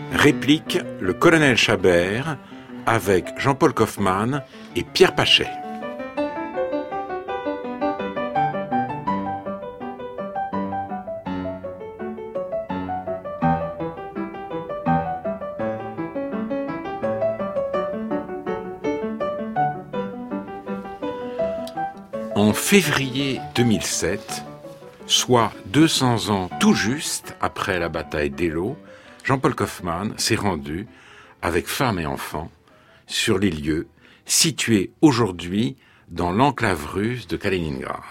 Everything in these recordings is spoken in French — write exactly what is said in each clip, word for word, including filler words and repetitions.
Réplique le colonel Chabert avec Jean-Paul Kaufmann et Pierre Pachet. En février deux mille sept, soit deux cents ans tout juste après la bataille d'Eylau, Jean-Paul Kaufmann s'est rendu, avec femme et enfants, sur les lieux situés aujourd'hui dans l'enclave russe de Kaliningrad.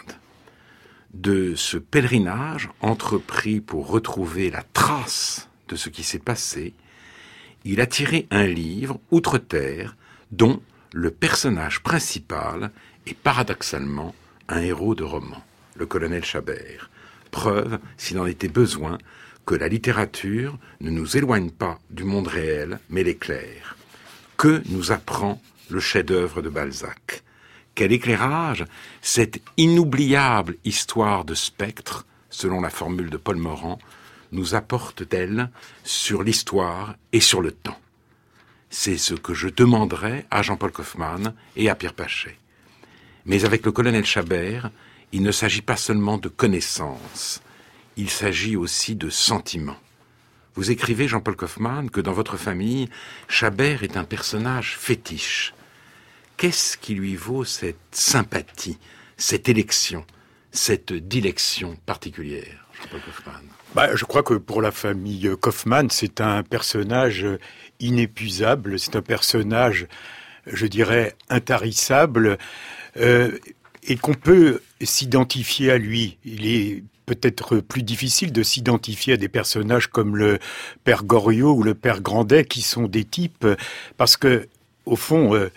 De ce pèlerinage entrepris pour retrouver la trace de ce qui s'est passé, il a tiré un livre outre-terre dont le personnage principal est paradoxalement un héros de roman, le colonel Chabert. Preuve, s'il en était besoin, que la littérature ne nous éloigne pas du monde réel, mais l'éclaire. Que nous apprend le chef-d'œuvre de Balzac? Quel éclairage cette inoubliable histoire de spectre, selon la formule de Paul Morand, nous apporte-t-elle sur l'histoire et sur le temps? C'est ce que je demanderai à Jean-Paul Kaufmann et à Pierre Pachet. Mais avec le colonel Chabert, il ne s'agit pas seulement de connaissances, il s'agit aussi de sentiments. Vous écrivez, Jean-Paul Kaufmann, que dans votre famille, Chabert est un personnage fétiche. Qu'est-ce qui lui vaut cette sympathie, cette élection, cette dilection particulière, Jean-Paul Kaufmann? Bah, je crois que pour la famille Kaufmann, c'est un personnage inépuisable, c'est un personnage, je dirais, intarissable, euh, et qu'on peut s'identifier à lui. Il est peut-être plus difficile de s'identifier à des personnages comme le père Goriot ou le père Grandet, qui sont des types, parce que, au fond, euh,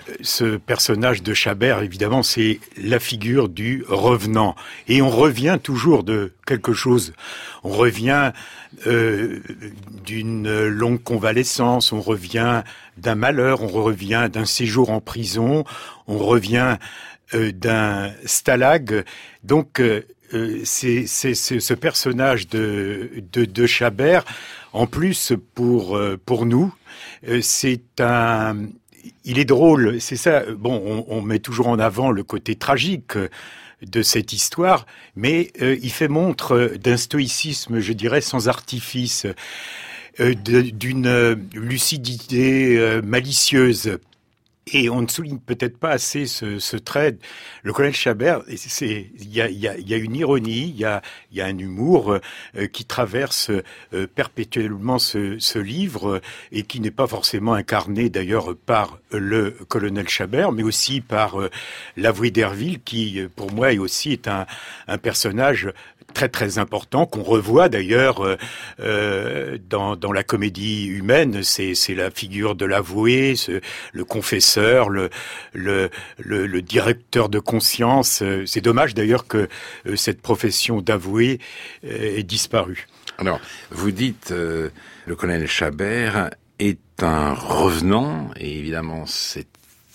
ce personnage de Chabert, évidemment, c'est la figure du revenant. Et on revient toujours de quelque chose. On revient euh, d'une longue convalescence, on revient d'un malheur, on revient d'un séjour en prison, on revient euh, d'un stalag. Donc, euh, c'est, c'est, c'est ce personnage de, de, de Chabert, en plus, pour, pour nous, c'est un... Il est drôle, c'est ça. Bon, on, on met toujours en avant le côté tragique de cette histoire, mais euh, il fait montre d'un stoïcisme, je dirais, sans artifice, euh, de, d'une lucidité euh, malicieuse. Et on ne souligne peut-être pas assez ce, ce trait. Le colonel Chabert, c'est, il y a, il y a, il y a une ironie, il y a, il y a un humour euh, qui traverse euh, perpétuellement ce, ce livre et qui n'est pas forcément incarné d'ailleurs par le colonel Chabert, mais aussi par euh, l'avoué d'Herville, qui pour moi est aussi est un, un personnage très très important qu'on revoit d'ailleurs euh, euh, dans dans la comédie humaine. C'est c'est la figure de l'avoué, ce, le confesseur, le, le le le directeur de conscience. C'est dommage d'ailleurs que euh, cette profession d'avoué euh, ait disparu. Alors, vous dites euh, le colonel Chabert est un revenant, et évidemment c'est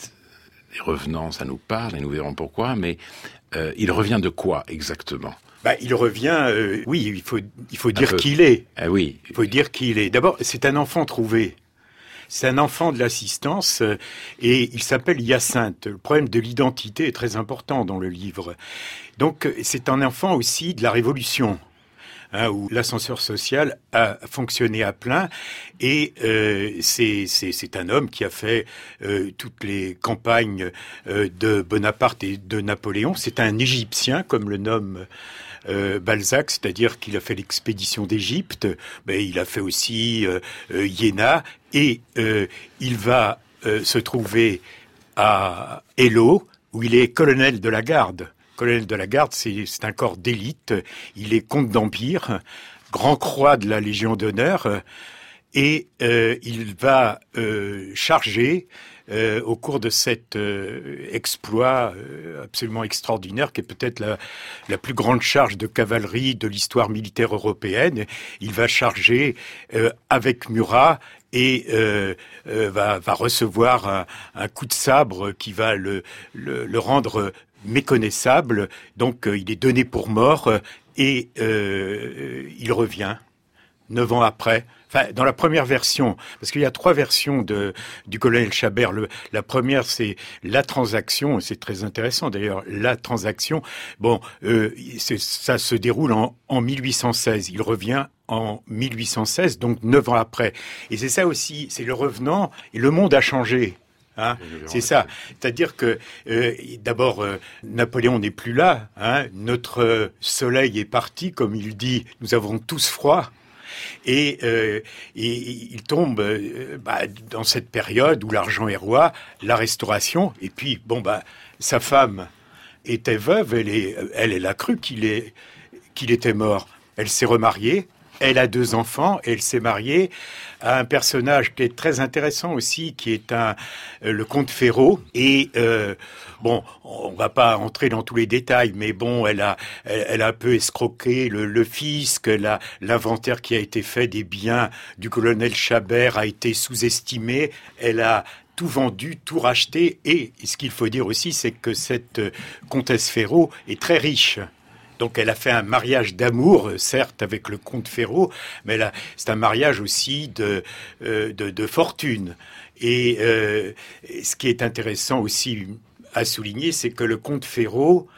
les revenants, ça nous parle et nous verrons pourquoi. Mais euh, il revient de quoi exactement? Bah, il revient, euh, oui, il faut, il faut dire qui il est. Ah oui. Il faut dire qui il est. D'abord, c'est un enfant trouvé. C'est un enfant de l'assistance euh, et il s'appelle Hyacinthe. Le problème de l'identité est très important dans le livre. Donc, c'est un enfant aussi de la Révolution, hein, où l'ascenseur social a fonctionné à plein. Et euh, c'est, c'est, c'est un homme qui a fait euh, toutes les campagnes euh, de Bonaparte et de Napoléon. C'est un Égyptien, comme le nomme Euh, Balzac, c'est-à-dire qu'il a fait l'expédition d'Égypte, mais il a fait aussi euh, euh, Iéna, et euh, il va euh, se trouver à Eylau, où il est colonel de la garde. Colonel de la garde, c'est, c'est un corps d'élite, il est comte d'Empire, grand croix de la Légion d'honneur, et euh, il va euh, charger Euh, au cours de cet euh, exploit euh, absolument extraordinaire, qui est peut-être la, la plus grande charge de cavalerie de l'histoire militaire européenne. Il va charger euh, avec Murat et euh, euh, va, va recevoir un, un coup de sabre qui va le, le, le rendre méconnaissable. Donc euh, il est donné pour mort et euh, il revient neuf ans après Enfin, dans la première version, parce qu'il y a trois versions de, du colonel Chabert. Le, la première, c'est la transaction, c'est très intéressant d'ailleurs, la transaction. Bon, euh, c'est, ça se déroule en, en mille huit cent seize. Il revient en mille huit cent seize, donc neuf ans après. Et c'est ça aussi, c'est le revenant, et le monde a changé. Hein, c'est ça. C'est-à-dire que euh, d'abord, euh, Napoléon n'est plus là. Hein, notre euh, soleil est parti, comme il dit. Nous avons tous froid. Et, euh, et il tombe euh, bah, dans cette période où l'argent est roi, la Restauration. Et puis, bon, bah, sa femme était veuve. Elle, est, elle, elle a cru qu'il, est, qu'il était mort. Elle s'est remariée. Elle a deux enfants. Et elle s'est mariée à un personnage qui est très intéressant aussi, qui est un euh, le comte Ferraud. Et euh, bon, on va pas entrer dans tous les détails, mais bon, elle a elle, elle a un peu escroqué le, le fisc. La, l'inventaire qui a été fait des biens du colonel Chabert a été sous-estimé. Elle a tout vendu, tout racheté. Et ce qu'il faut dire aussi, c'est que cette euh, comtesse Ferraud est très riche. Donc elle a fait un mariage d'amour, certes avec le comte Ferraud, mais là, c'est un mariage aussi de, euh, de, de fortune. Et euh, ce qui est intéressant aussi à souligner, c'est que le comte Ferraud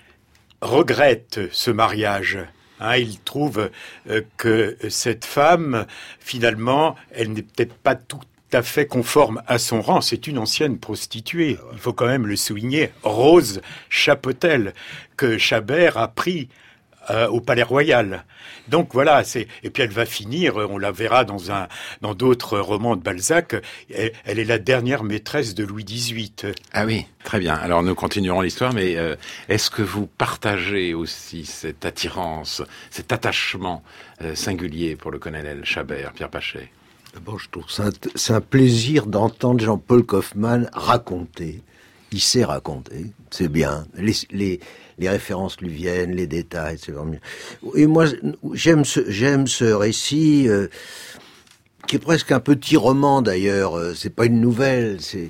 regrette ce mariage. Hein, il trouve euh, que cette femme, finalement, elle n'est peut-être pas tout à fait conforme à son rang. C'est une ancienne prostituée. Il faut quand même le souligner. Rose Chapotel, que Chabert a pris euh, au Palais Royal. Donc voilà, c'est et puis elle va finir, on la verra dans un dans d'autres romans de Balzac, elle, elle est la dernière maîtresse de Louis dix-huit. Ah oui, très bien. Alors nous continuerons l'histoire, mais euh, est-ce que vous partagez aussi cette attirance, cet attachement euh, singulier pour le colonel Chabert, Pierre Pachet? Bon, je trouve ça c'est un plaisir d'entendre Jean-Paul Kaufmann raconter. Il sait raconter, c'est bien. Les, les, les références lui viennent, les détails, c'est vraiment mieux. Et moi, j'aime ce, j'aime ce récit euh, qui est presque un petit roman d'ailleurs. C'est pas une nouvelle. C'est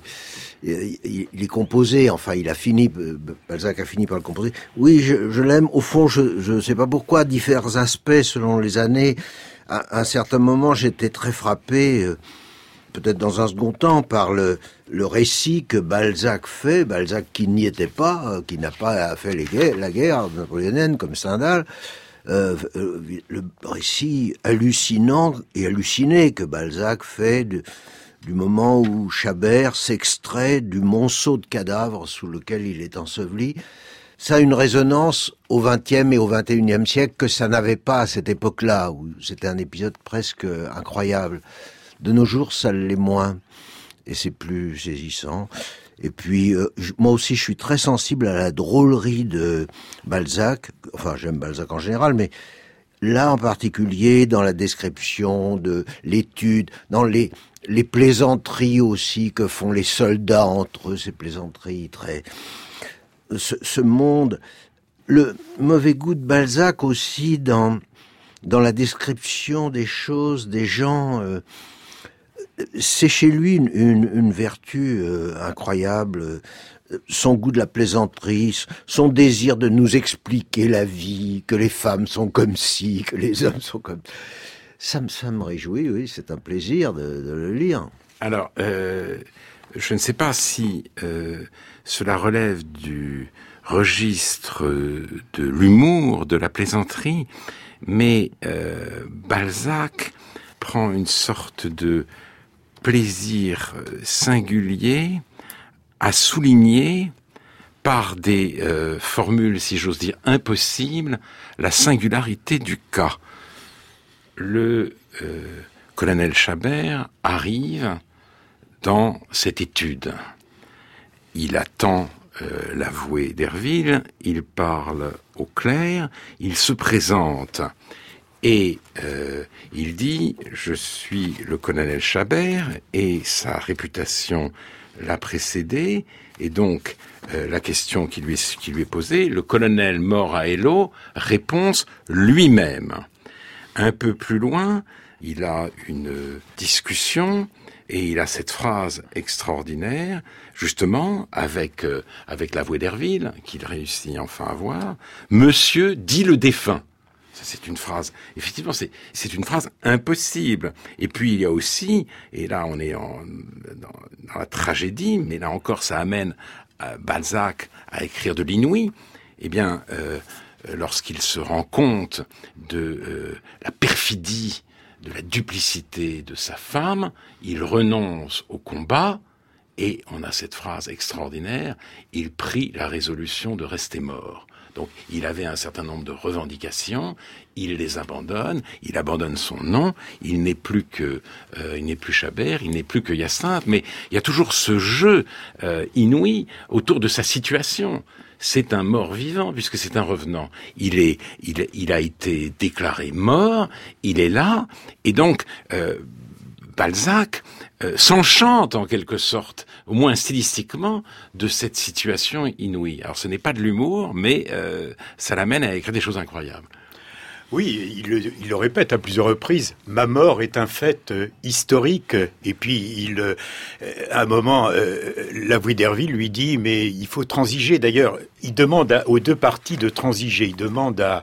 il, il est composé. Enfin, il a fini. Balzac a fini par le composer. Oui, je, je l'aime. Au fond, je je sais pas pourquoi. Différents aspects selon les années. À un certain moment, j'étais très frappé, euh, peut-être dans un second temps, par le, le récit que Balzac fait, Balzac qui n'y était pas, euh, qui n'a pas fait les guerres, la guerre napoléonienne comme Stendhal, euh, euh, le récit hallucinant et halluciné que Balzac fait de, du moment où Chabert s'extrait du monceau de cadavres sous lequel il est enseveli. Ça a une résonance au vingtième et au vingt et unième siècle que ça n'avait pas à cette époque-là, où c'était un épisode presque incroyable. De nos jours, ça l'est moins, et c'est plus saisissant. Et puis, euh, moi aussi, je suis très sensible à la drôlerie de Balzac. Enfin, j'aime Balzac en général, mais là, en particulier, dans la description de l'étude, dans les, les plaisanteries aussi que font les soldats entre eux, ces plaisanteries très... Ce, ce monde, le mauvais goût de Balzac aussi dans dans la description des choses, des gens, euh, c'est chez lui une, une, une vertu euh, incroyable. Son goût de la plaisanterie, son désir de nous expliquer la vie, que les femmes sont comme ci, que les hommes sont comme... Ça me, ça me réjouit, oui, c'est un plaisir de, de le lire. Alors, euh, je ne sais pas si euh, cela relève du registre de l'humour, de la plaisanterie, mais euh, Balzac prend une sorte de plaisir singulier à souligner par des euh, formules, si j'ose dire, impossibles, la singularité du cas. Le euh, colonel Chabert arrive dans cette étude. Il attend euh, l'avoué d'Herville, il parle au clerc, il se présente et euh, il dit « Je suis le colonel Chabert » et sa réputation l'a précédé. Et donc, euh, la question qui lui, est, qui lui est posée, le colonel mort à Eylau, réponse lui-même. Un peu plus loin, il a une discussion et il a cette phrase extraordinaire, justement, avec euh, avec l'avoué d'Herville, qu'il réussit enfin à voir. « Monsieur dit le défunt ». Ça, c'est une phrase, effectivement, c'est, c'est une phrase impossible. Et puis, il y a aussi, et là, on est en, dans, dans la tragédie, mais là encore, ça amène euh, Balzac à écrire de l'inouï. Eh bien, euh, lorsqu'il se rend compte de euh, la perfidie, de la duplicité de sa femme, il renonce au combat, et on a cette phrase extraordinaire, il prit la résolution de rester mort. Donc, il avait un certain nombre de revendications, il les abandonne, il abandonne son nom, il n'est plus que, euh, il n'est plus Chabert, il n'est plus que Hyacinthe, mais il y a toujours ce jeu euh, inouï autour de sa situation. C'est un mort-vivant, puisque c'est un revenant. Il est, il, il a été déclaré mort, il est là, et donc, euh, Balzac euh, s'enchante en quelque sorte, au moins stylistiquement, de cette situation inouïe. Alors ce n'est pas de l'humour, mais euh, ça l'amène à écrire des choses incroyables. Oui, il le, il le répète à plusieurs reprises. Ma mort est un fait euh, historique. Et puis, il, euh, à un moment, euh, Lavoué d'Herville lui dit, mais il faut transiger. D'ailleurs, il demande à, aux deux parties de transiger. Il demande à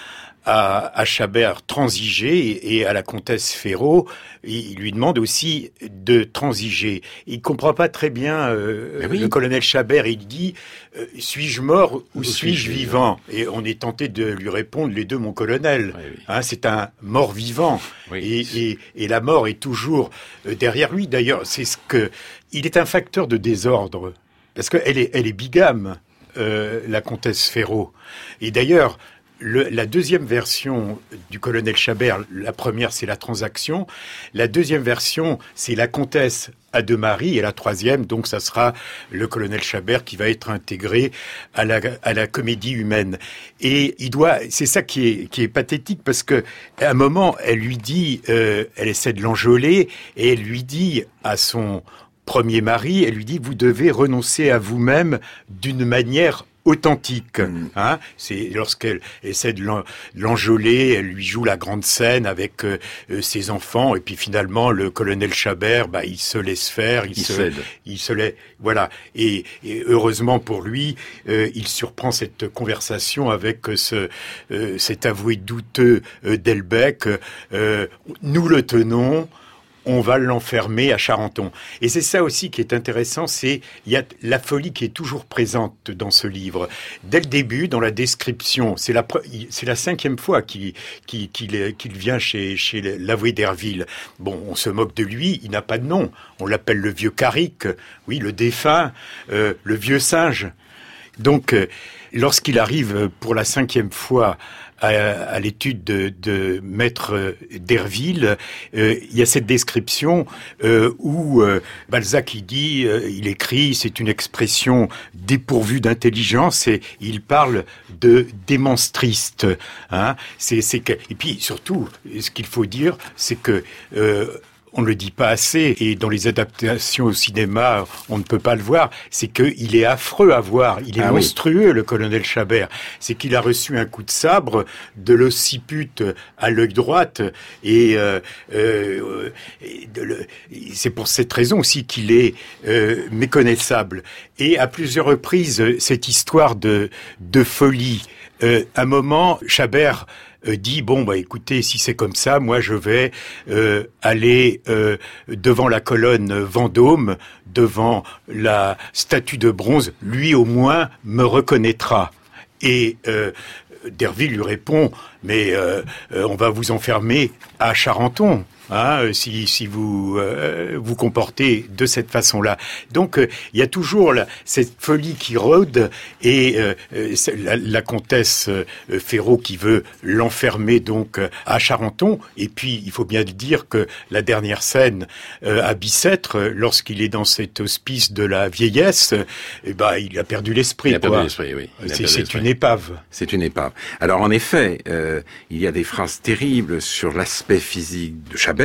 à, à Chabert transiger et à la comtesse Ferraud, il lui demande aussi de transiger. Il comprend pas très bien euh, oui. Le colonel Chabert. Il dit euh, suis-je mort ou, ou suis-je vivant? Et on est tenté de lui répondre les deux, mon colonel. Oui, oui. Hein, c'est un mort vivant. Oui. Et, et, et la mort est toujours derrière lui. D'ailleurs, c'est ce que il est un facteur de désordre parce qu'elle est, elle est bigame, euh, la comtesse Ferraud. Et d'ailleurs. Le, la deuxième version du colonel Chabert, la première c'est la transaction, la deuxième version c'est la comtesse à deux maris, et la troisième donc ça sera le colonel Chabert qui va être intégré à la, à la comédie humaine. Et il doit, c'est ça qui est, qui est pathétique parce que à un moment elle lui dit, euh, elle essaie de l'enjôler et elle lui dit à son premier mari, elle lui dit vous devez renoncer à vous-même d'une manière authentique, hein. C'est lorsqu'elle essaie de l'enjôler, elle lui joue la grande scène avec euh, ses enfants, et puis finalement le colonel Chabert, bah il se laisse faire, il, il se, cède. il se laisse, voilà. Et, et heureusement pour lui, euh, il surprend cette conversation avec ce euh, cet avoué douteux euh, d'Elbec. Euh, nous le tenons. On va l'enfermer à Charenton. Et c'est ça aussi qui est intéressant, c'est il y a la folie qui est toujours présente dans ce livre. Dès le début, dans la description, c'est la c'est la cinquième fois qu'il qu'il qu'il, qu'il vient chez chez l'avoué d'Herville. Bon, on se moque de lui, il n'a pas de nom. On l'appelle le vieux Carrick, oui, le défunt, euh, le vieux singe. Donc, euh, lorsqu'il arrive pour la cinquième fois à, à l'étude de, de maître d'Herville, euh, il y a cette description euh, où euh, Balzac il dit, euh, il écrit, c'est une expression dépourvue d'intelligence et il parle de démonstriste. Hein, c'est, c'est que, et puis surtout, ce qu'il faut dire, c'est que euh, on ne le dit pas assez, et dans les adaptations au cinéma, on ne peut pas le voir, c'est qu'il est affreux à voir, il est ah monstrueux, oui. Le colonel Chabert. C'est qu'il a reçu un coup de sabre de l'occiput à l'œil droit, et, euh, euh, et de le, c'est pour cette raison aussi qu'il est euh, méconnaissable. Et à plusieurs reprises, cette histoire de, de folie, euh, un moment, Chabert dit bon bah écoutez, si c'est comme ça, moi je vais euh, aller euh, devant la colonne Vendôme, devant la statue de bronze, lui au moins me reconnaîtra. Et euh, d'Herville lui répond mais euh, euh, on va vous enfermer à Charenton. Hein, si, si vous euh, vous comportez de cette façon-là. Donc, euh, il y a toujours la, cette folie qui rôde et euh, la, la comtesse euh, Ferraud qui veut l'enfermer donc euh, à Charenton. Et puis, il faut bien le dire que la dernière scène euh, à Bicêtre, lorsqu'il est dans cet hospice de la vieillesse, eh ben, il a perdu l'esprit. Il a perdu l'esprit, oui. C'est, c'est une épave. C'est une épave. Alors, en effet, euh, il y a des phrases terribles sur l'aspect physique de Chabert.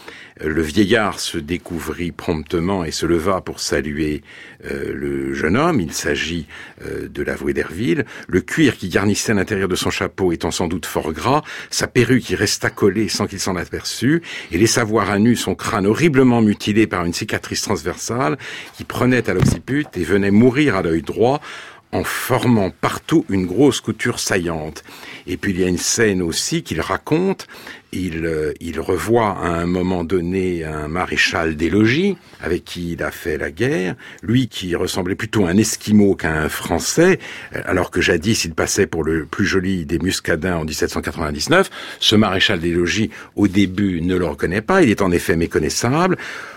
Le vieillard se découvrit promptement et se leva pour saluer euh, le jeune homme. Il s'agit euh, de l'avoué d'Herville. Le cuir qui garnissait l'intérieur de son chapeau étant sans doute fort gras, sa perruque y resta collée sans qu'il s'en aperçût, et laissa voir à nu son crâne horriblement mutilé par une cicatrice transversale qui prenait à l'occiput et venait mourir à l'œil droit, en formant partout une grosse couture saillante. Et puis il y a une scène aussi qu'il raconte. Il, euh, il revoit à un moment donné un maréchal des logis avec qui il a fait la guerre, lui qui ressemblait plutôt à un Esquimau qu'à un Français, alors que jadis il passait pour le plus joli des muscadins en dix-sept cent quatre-vingt-dix-neuf. Ce maréchal des logis, au début, ne le reconnaît pas, il est en effet méconnaissable.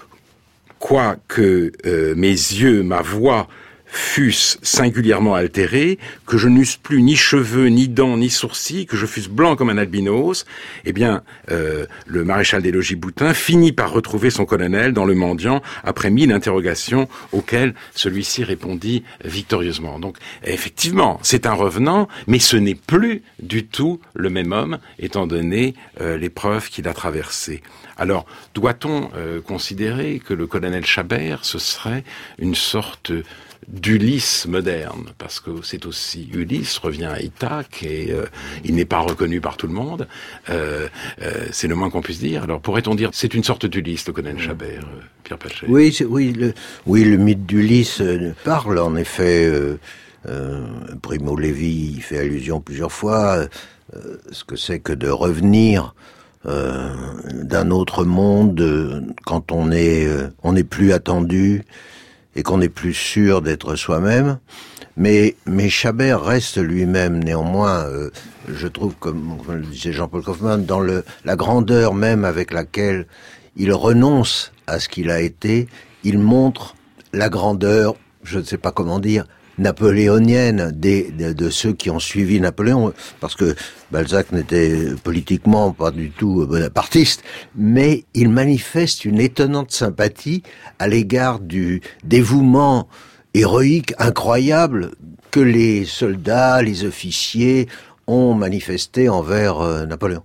Quoique euh, mes yeux, ma voix fussent singulièrement altérés, que je n'eusse plus ni cheveux, ni dents, ni sourcils, que je fusse blanc comme un albinos, eh bien, euh, le maréchal des logis Boutin finit par retrouver son colonel dans le mendiant après mille interrogations auxquelles celui-ci répondit victorieusement. Donc, effectivement, c'est un revenant, mais ce n'est plus du tout le même homme, étant donné euh, l'épreuve qu'il a traversée. Alors, doit-on euh, considérer que le colonel Chabert, ce serait une sorte d'Ulysse moderne, parce que c'est aussi Ulysse revient à Ithaque et euh, il n'est pas reconnu par tout le monde, euh, euh, c'est le moins qu'on puisse dire. Alors pourrait-on dire c'est une sorte d'Ulysse le colonel Chabert, euh, Pierre Pachet? Oui, c'est, oui, le, oui, le mythe d'Ulysse euh, parle en effet. Euh, euh, Primo Levi il fait allusion plusieurs fois. Euh, ce que c'est que de revenir euh, d'un autre monde euh, quand on est, euh, on n'est plus attendu et qu'on n'est plus sûr d'être soi-même. Mais, mais Chabert reste lui-même, néanmoins, euh, je trouve, comme, comme le disait Jean-Paul Kaufmann, dans le, la grandeur même avec laquelle il renonce à ce qu'il a été, il montre la grandeur, je ne sais pas comment dire, napoléonienne des, de, de ceux qui ont suivi Napoléon, parce que Balzac n'était politiquement pas du tout bonapartiste, mais il manifeste une étonnante sympathie à l'égard du dévouement héroïque incroyable que les soldats, les officiers ont manifesté envers euh, Napoléon.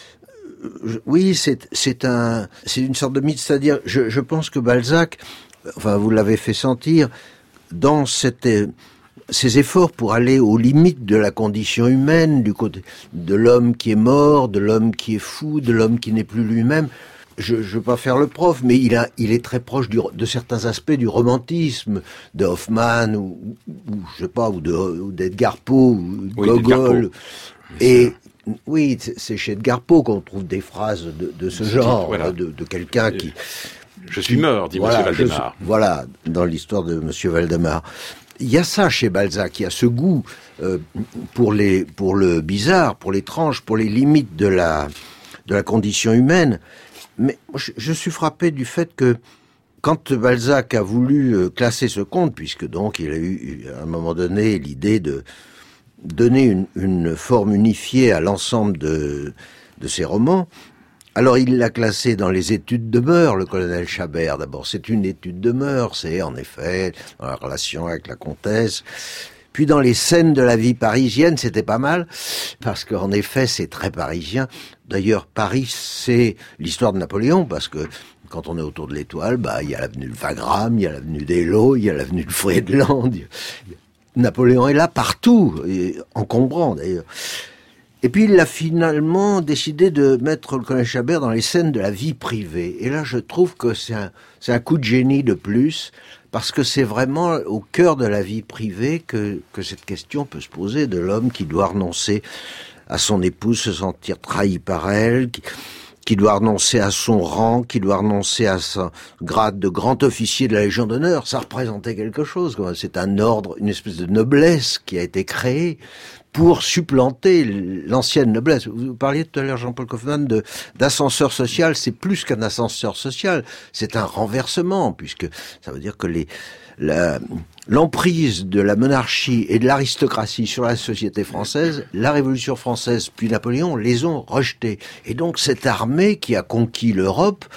Oui, c'est, c'est un, c'est une sorte de mythe, c'est-à-dire, je, je pense que Balzac, enfin, vous l'avez fait sentir, dans cette, ces efforts pour aller aux limites de la condition humaine, du côté de l'homme qui est mort, de l'homme qui est fou, de l'homme qui n'est plus lui-même. Je ne veux pas faire le prof, mais il, a, il est très proche du, de certains aspects du romantisme, de Hoffmann, ou, ou je sais pas, ou, de, ou d'Edgar Poe, ou oui, Gogol. Et oui, c'est chez Edgar Poe qu'on trouve des phrases de, de ce genre, voilà. de, de quelqu'un qui... Je suis mort, dit voilà, Monsieur Valdemar. Suis, voilà, dans l'histoire de Monsieur Valdemar. Il y a ça chez Balzac, il y a ce goût euh, pour les, pour le bizarre, pour l'étrange, pour les limites de la, de la condition humaine. Mais je, je suis frappé du fait que quand Balzac a voulu classer ce conte, puisque donc il a eu à un moment donné l'idée de donner une, une forme unifiée à l'ensemble de, de ses romans. Alors il l'a classé dans les études de mœurs, le colonel Chabert. D'abord, c'est une étude de mœurs, c'est en effet dans la relation avec la comtesse. Puis dans les scènes de la vie parisienne, c'était pas mal, parce qu'en effet, c'est très parisien. D'ailleurs, Paris, c'est l'histoire de Napoléon, parce que quand on est autour de l'Étoile, bah il y a l'avenue de Wagram, il y a l'avenue d'Eylau, il y a l'avenue de Friedland. Napoléon est là partout, et encombrant d'ailleurs. Et puis il a finalement décidé de mettre le colonel Chabert dans les scènes de la vie privée. Et là, je trouve que c'est un, c'est un coup de génie de plus, parce que c'est vraiment au cœur de la vie privée que, que cette question peut se poser, de l'homme qui doit renoncer à son épouse, se sentir trahi par elle, qui, qui doit renoncer à son rang, qui doit renoncer à son grade de grand officier de la Légion d'honneur. Ça représentait quelque chose. C'est un ordre, une espèce de noblesse qui a été créée pour supplanter l'ancienne noblesse. Vous parliez tout à l'heure, Jean-Paul Kaufmann, de, d'ascenseur social. C'est plus qu'un ascenseur social, c'est un renversement, puisque ça veut dire que les, la, l'emprise de la monarchie et de l'aristocratie sur la société française, la Révolution française puis Napoléon les ont rejetés. Et donc cette armée qui a conquis l'Europe,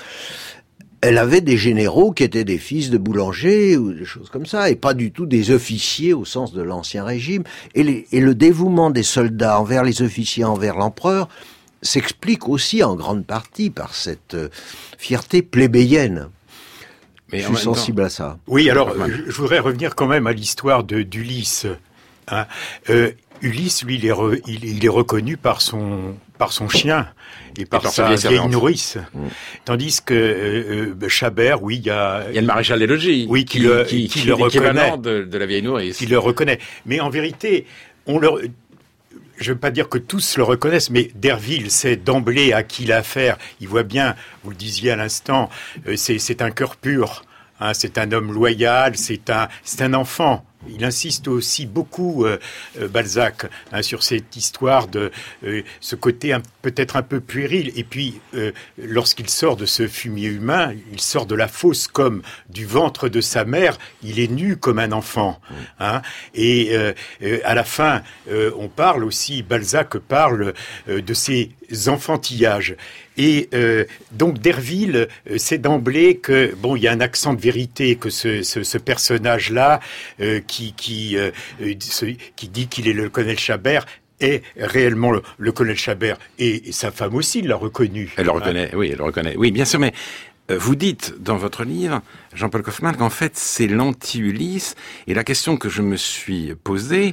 elle avait des généraux qui étaient des fils de boulangers ou des choses comme ça, et pas du tout des officiers au sens de l'Ancien Régime. Et, les, et le dévouement des soldats envers les officiers, envers l'empereur, s'explique aussi en grande partie par cette euh, fierté plébéienne. Mais je suis sensible temps... à ça. Oui, alors je voudrais revenir quand même à l'histoire de, d'Ulysse. Hein. Euh, Ulysse, lui, il est, re, il, il est reconnu par son par son chien et par, et par sa vieille, vieille nourrice. Mmh. Tandis que euh, euh, Chabert, oui, il y a... Il y a le maréchal des logis. Oui, qui, qui, le, qui, qui qui le est l'équivalent reconnaît. De, de la vieille nourrice. Qui le reconnaît. Mais en vérité, on le... Je ne veux pas dire que tous le reconnaissent, mais Derville sait d'emblée à qui il a affaire. Il voit bien, vous le disiez à l'instant, euh, c'est, c'est un cœur pur, hein, c'est un homme loyal, c'est un, c'est un enfant. Il insiste aussi beaucoup, euh, euh, Balzac, hein, sur cette histoire de euh, ce côté un, peut-être un peu puéril. Et puis, euh, lorsqu'il sort de ce fumier humain, il sort de la fosse comme du ventre de sa mère. Il est nu comme un enfant. Hein, et euh, euh, à la fin, euh, on parle aussi, Balzac parle euh, de ses enfantillages. Et euh, donc Derville euh, sait d'emblée que bon, il y a un accent de vérité, que ce, ce, ce personnage-là euh, qui qui euh, ce, qui dit qu'il est le colonel Chabert est réellement le, le colonel Chabert, et, et sa femme aussi l'a reconnu. Elle le reconnaît, hein. Oui, elle le reconnaît. Oui, bien sûr, mais euh, vous dites dans votre livre, Jean-Paul Kaufmann, qu'en fait c'est l'anti-Ulysse, et la question que je me suis posée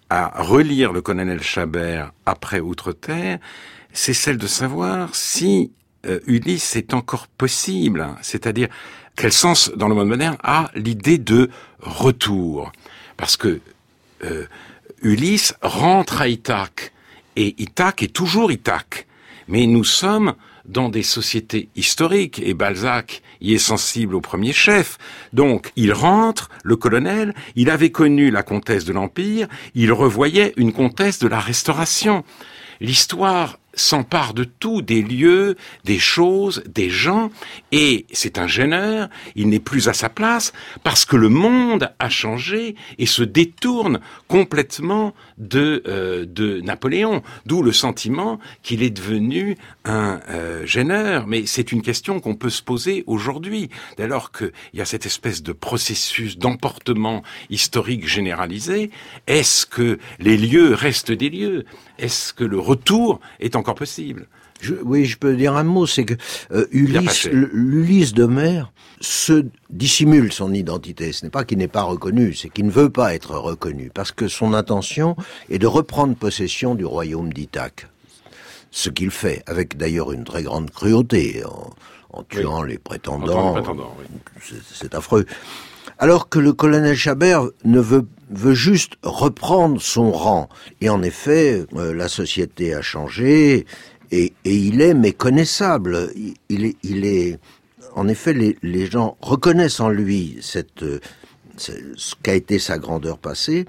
à relire le colonel Chabert après Outre-Terre, c'est celle de savoir si euh, Ulysse est encore possible, c'est-à-dire quel sens dans le monde moderne a l'idée de retour, parce que euh, Ulysse rentre à Ithaque, et Ithaque est toujours Ithaque, mais nous sommes dans des sociétés historiques, et Balzac y est sensible au premier chef. Donc, il rentre, le colonel, il avait connu la comtesse de l'Empire, il revoyait une comtesse de la Restauration. L'histoire s'empare de tout, des lieux, des choses, des gens, et c'est un gêneur, il n'est plus à sa place, parce que le monde a changé et se détourne complètement de euh, de Napoléon, d'où le sentiment qu'il est devenu un euh, gêneur. Mais c'est une question qu'on peut se poser aujourd'hui, dès lors qu'il y a cette espèce de processus d'emportement historique généralisé. Est-ce que les lieux restent des lieux ? Est-ce que le retour est encore possible ? Je, oui, je peux dire un mot, c'est que euh, Ulysse, l'Ulysse d'Homère se dissimule son identité. Ce n'est pas qu'il n'est pas reconnu, c'est qu'il ne veut pas être reconnu, parce que son intention est de reprendre possession du royaume d'Ithaque. Ce qu'il fait, avec d'ailleurs une très grande cruauté, en, en tuant oui. les prétendants. Les prétendants oui. c'est, c'est affreux. Alors que le colonel Chabert ne veut, veut juste reprendre son rang. Et en effet, euh, la société a changé, et, et il est méconnaissable. Il, il est, il est, en effet, les, les gens reconnaissent en lui cette, cette, ce qu'a été sa grandeur passée,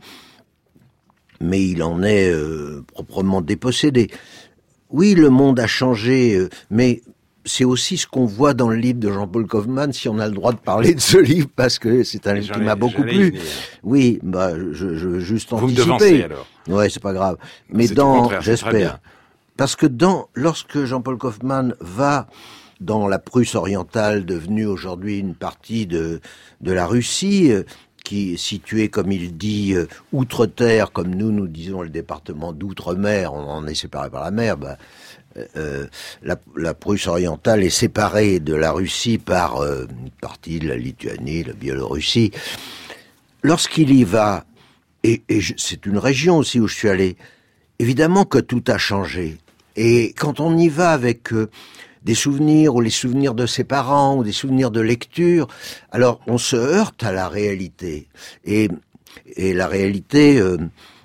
mais il en est euh, proprement dépossédé. Oui, le monde a changé, euh, mais c'est aussi ce qu'on voit dans le livre de Jean-Paul Kaufmann, si on a le droit de parler de ce livre, parce que c'est un livre qui m'a beaucoup plu. Oui, bah, je, je veux juste anticiper. Vous me devancez, alors. Ouais, c'est pas grave. Mais c'est dans, j'espère. Parce que dans, lorsque Jean-Paul Kaufmann va dans la Prusse orientale, devenue aujourd'hui une partie de, de la Russie, euh, qui est située, comme il dit, euh, outre-terre, comme nous, nous disons le département d'outre-mer, on en est séparé par la mer, bah, Euh, la, la Prusse orientale est séparée de la Russie par euh, une partie de la Lituanie, la Biélorussie. Lorsqu'il y va, et, et je, c'est une région aussi où je suis allé, évidemment que tout a changé. Et quand on y va avec euh, des souvenirs, ou les souvenirs de ses parents, ou des souvenirs de lecture, alors on se heurte à la réalité. Et, et la réalité... Euh,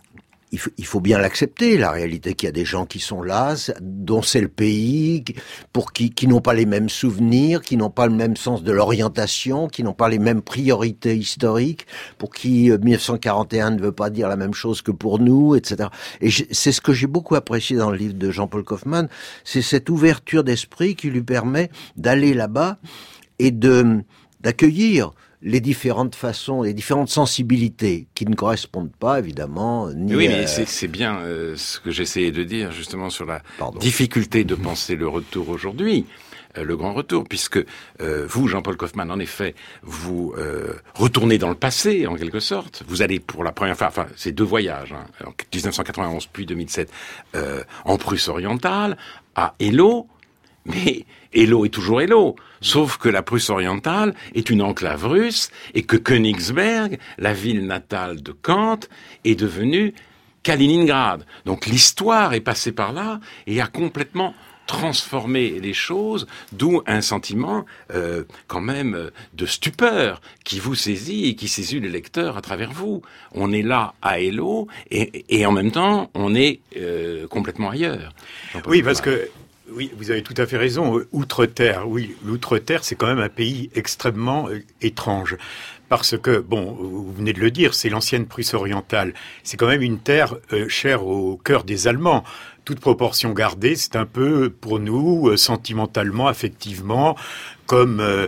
Il faut, il faut bien l'accepter, la réalité qu'il y a des gens qui sont là, dont c'est le pays, pour qui, qui n'ont pas les mêmes souvenirs, qui n'ont pas le même sens de l'orientation, qui n'ont pas les mêmes priorités historiques, pour qui euh, dix-neuf cent quarante et un ne veut pas dire la même chose que pour nous, et cetera. Et c'est ce que j'ai beaucoup apprécié dans le livre de Jean-Paul Kaufmann, c'est cette ouverture d'esprit qui lui permet d'aller là-bas et de d'accueillir les différentes façons, les différentes sensibilités qui ne correspondent pas, évidemment, ni... Oui, mais c'est, c'est bien euh, ce que j'essayais de dire, justement, sur la Pardon. difficulté de penser le retour aujourd'hui, euh, le grand retour, puisque euh, vous, Jean-Paul Kaufmann, en effet, vous euh, retournez dans le passé, en quelque sorte. Vous allez pour la première fois, enfin, c'est deux voyages, hein, en dix-neuf cent quatre-vingt-onze puis deux mille sept, euh, en Prusse orientale, à Eylau, mais Eylau est toujours Eylau, sauf que la Prusse orientale est une enclave russe et que Königsberg, la ville natale de Kant, est devenue Kaliningrad. Donc l'histoire est passée par là et a complètement transformer les choses, d'où un sentiment euh, quand même de stupeur qui vous saisit et qui saisit le lecteur à travers vous. On est là à Eylau et, et en même temps on est euh, complètement ailleurs. Oui, parce que oui, vous avez tout à fait raison. Outre-Terre, oui, l'Outre-Terre, c'est quand même un pays extrêmement euh, étrange. Parce que, bon, vous venez de le dire, c'est l'ancienne Prusse orientale. C'est quand même une terre euh, chère au cœur des Allemands. Toute proportion gardée, c'est un peu, pour nous, euh, sentimentalement, affectivement, comme euh,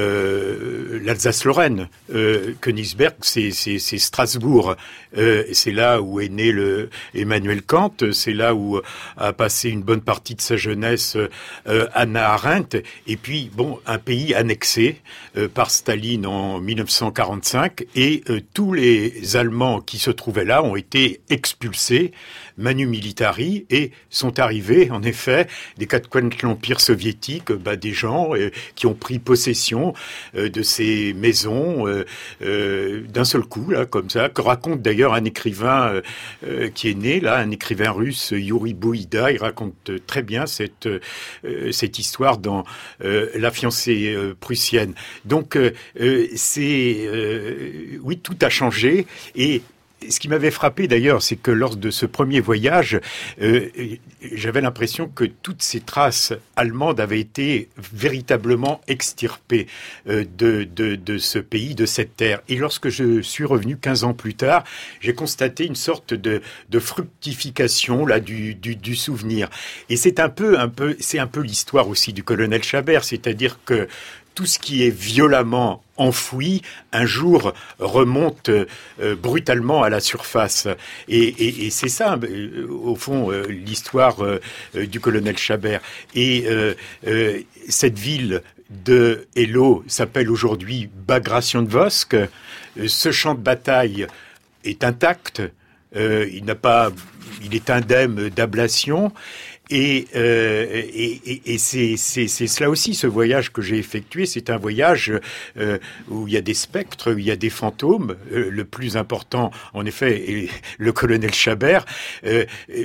euh, l'Alsace-Lorraine. Euh, Königsberg, c'est, c'est, c'est Strasbourg. Euh, c'est là où est né le Emmanuel Kant. C'est là où a passé une bonne partie de sa jeunesse euh, Hannah Arendt. Et puis, bon, un pays annexé euh, par Staline en dix-neuf cent quarante-cinq. Et euh, tous les Allemands qui se trouvaient là ont été expulsés manu militari et sont arrivés, en effet, des quatre coins de l'Empire soviétique, bah, des gens euh, qui ont pris possession euh, de ces maisons euh, euh, d'un seul coup, là, comme ça, que raconte d'ailleurs un écrivain euh, euh, qui est né, là, un écrivain russe, Yuri Bouïda. Il raconte très bien cette, euh, cette histoire dans euh, La fiancée euh, prussienne. Donc, euh, c'est... Euh, oui, tout a changé et ce qui m'avait frappé d'ailleurs, c'est que lors de ce premier voyage, euh, j'avais l'impression que toutes ces traces allemandes avaient été véritablement extirpées euh, de, de, de ce pays, de cette terre. Et lorsque je suis revenu quinze ans plus tard, j'ai constaté une sorte de, de fructification là du, du, du souvenir. Et c'est un peu, un peu, c'est un peu l'histoire aussi du colonel Chabert, c'est-à-dire que tout ce qui est violemment enfoui, un jour remonte euh, brutalement à la surface. Et, et, et c'est ça, euh, au fond, euh, l'histoire euh, du colonel Chabert. Et euh, euh, cette ville de Eylau s'appelle aujourd'hui Bagration-Vosk. Ce champ de bataille est intact. Euh, il n'a pas, il est indemne d'ablation. Et, euh, et, et, et c'est, c'est, c'est cela aussi, ce voyage que j'ai effectué, c'est un voyage euh, où il y a des spectres, où il y a des fantômes. Euh, le plus important, en effet, est le colonel Chabert. Euh,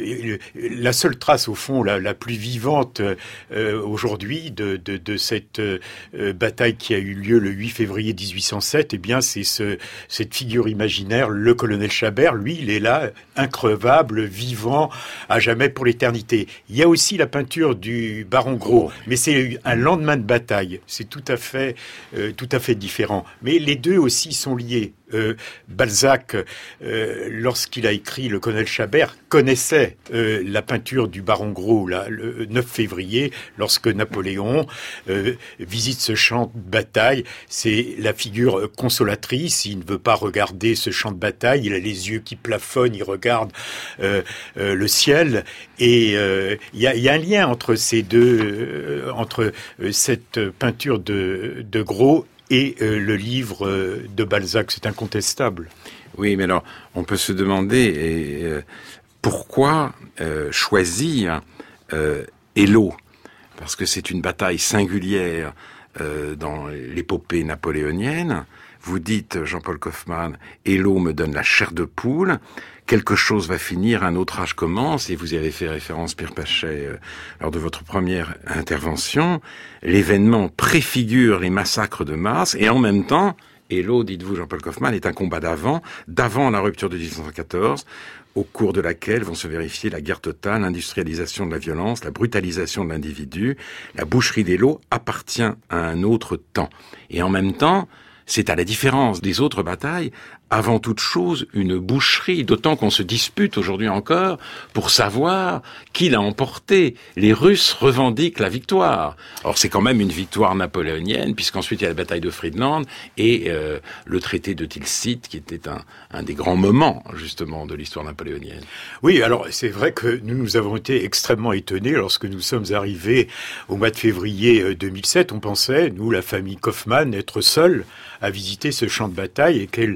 la seule trace, au fond, la, la plus vivante euh, aujourd'hui de, de, de cette euh, bataille qui a eu lieu le huit février dix-huit cent sept, eh bien, c'est ce, cette figure imaginaire, le colonel Chabert. Lui, il est là, increvable, vivant, à jamais pour l'éternité. Il y a aussi la peinture du baron Gros, mais c'est un lendemain de bataille. C'est tout à fait, euh, tout à fait différent. Mais les deux aussi sont liés. Euh, Balzac, euh, lorsqu'il a écrit Le colonel Chabert, connaissait euh, la peinture du baron Gros, là, le neuf février, lorsque Napoléon euh, visite ce champ de bataille. C'est la figure consolatrice. Il ne veut pas regarder ce champ de bataille. Il a les yeux qui plafonnent. Il regarde euh, euh, le ciel. Et il euh, y, a, y a un lien entre ces deux, euh, entre euh, cette peinture de, de Gros et euh, le livre euh, de Balzac, c'est incontestable. Oui, mais alors, on peut se demander euh, pourquoi euh, choisir euh, Eylau, parce que c'est une bataille singulière euh, dans l'épopée napoléonienne. Vous dites, Jean-Paul Kaufmann, Eylau me donne la chair de poule. Quelque chose va finir, un autre âge commence, et vous y avez fait référence, Pierre Pachet, euh, lors de votre première intervention. L'événement préfigure les massacres de masse, et en même temps, Eylau, dites-vous, Jean-Paul Kaufmann, est un combat d'avant, d'avant la rupture de dix-huit cent quatorze, au cours de laquelle vont se vérifier la guerre totale, l'industrialisation de la violence, la brutalisation de l'individu. La boucherie d'Eylau appartient à un autre temps. Et en même temps, c'est à la différence des autres batailles, avant toute chose, une boucherie, d'autant qu'on se dispute aujourd'hui encore pour savoir qui l'a emporté. Les Russes revendiquent la victoire. Or, c'est quand même une victoire napoléonienne, puisqu'ensuite il y a la bataille de Friedland et euh, le traité de Tilsit, qui était un, un des grands moments, justement, de l'histoire napoléonienne. Oui, alors c'est vrai que nous, nous avons été extrêmement étonnés lorsque nous sommes arrivés au mois de février deux mille sept. On pensait, nous, la famille Kaufmann, être seuls à visiter ce champ de bataille et qu'elle